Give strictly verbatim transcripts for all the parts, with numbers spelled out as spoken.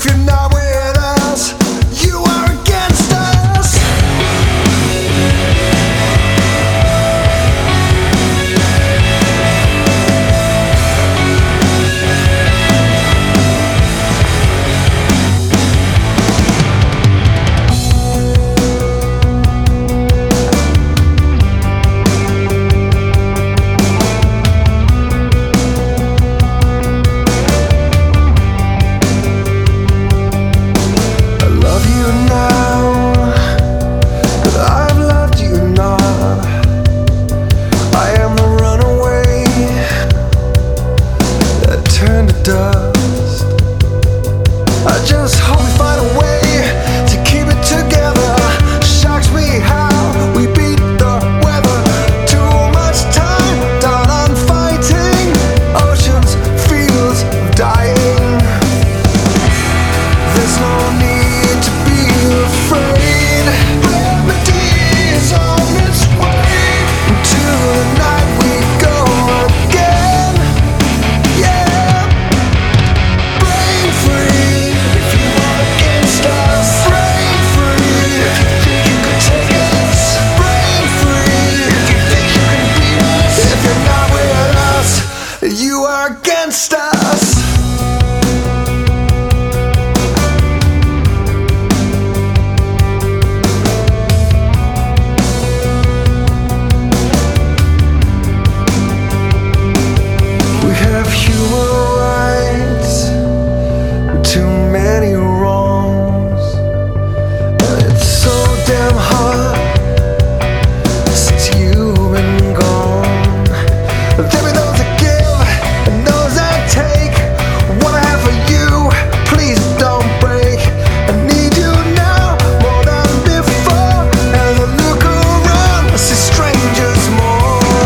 If you're not with us, you are against us. Dust. I just hope we find a way to keep it together. Shocks me how we beat the weather. Too much time done on fighting. Oceans, fields of dying. There's no need to be afraid. Remedy is on its way. Into the night we go again. Yeah. You are against us. We have human rights, too many wrongs, and it's so damn hard since you've been gone. There be those that give and those that take. What I have for you, please don't break. I need you now more than before. As I look around, I see strangers more.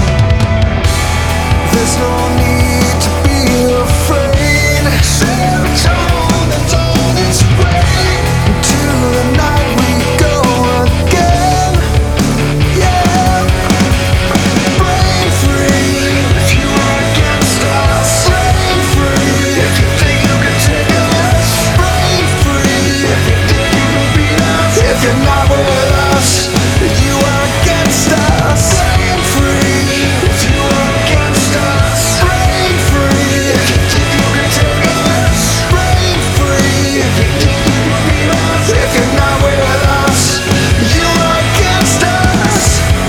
There's no need to be afraid. Serotonin that's on its way. Into the night we go again. Yeah. Break free. If you are against us, break free. If you think you can take us, break free. If you think you can beat us, if you're not with us, you are against us. Break free. If you are against us, break free. If you think you can take us, break free. If you think you can beat us, if you're not with us, you are against us.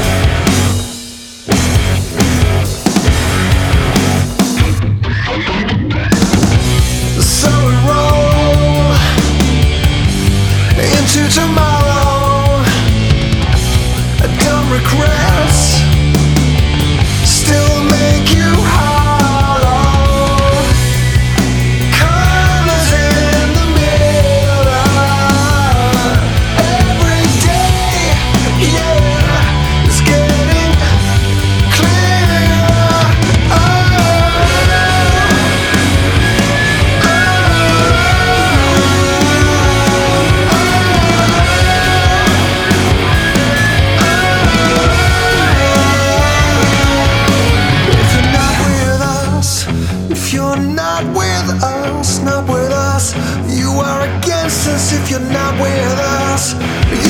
So we roll into tomorrow. Dumb regrets still make you hollow. Colors in the mirror. Every day, yeah, it's getting clearer. If you're not with us, not with us, you are against us. If you're not with us,